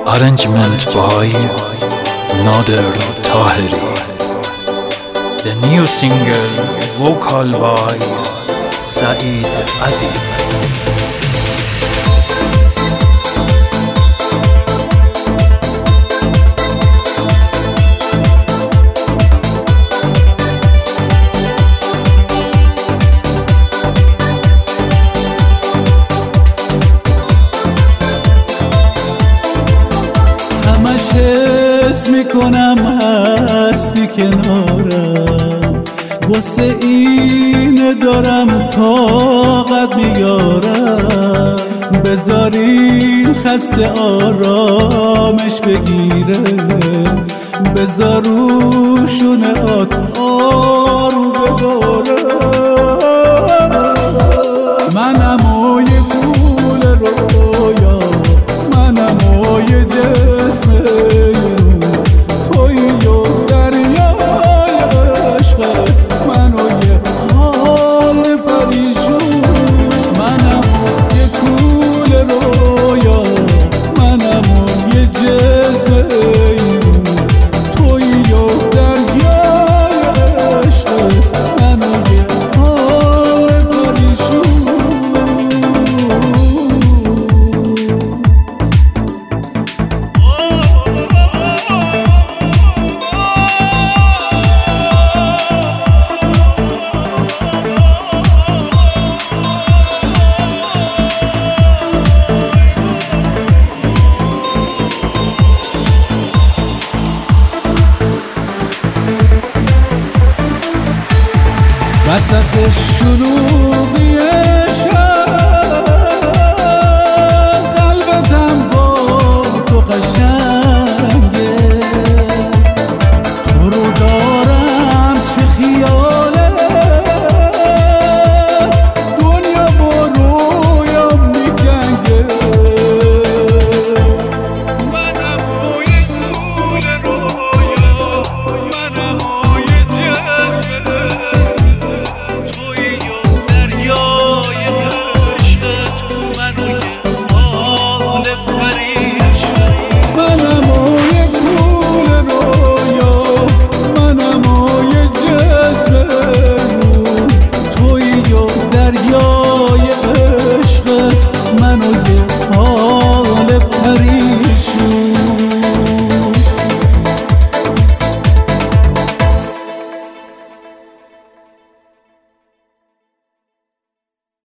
Arrangement by Nader Taheri. The new single vocal by Saeed Adi. همش حس میکنم هستی کنارم، واسه اینه دارم طاقت میارم. بذارین خسته آرامش بگیره، بذار روشونه آروم بباره. منم و یه گول رویا، منم و یه جسم رو، تویی و دریای عشقت، من و یه حال پریشون. منم و یه گول رویا، منم و یه جسم رو، تویی و دریای عشقت، من و یه حال پریشون. وسط شلوغی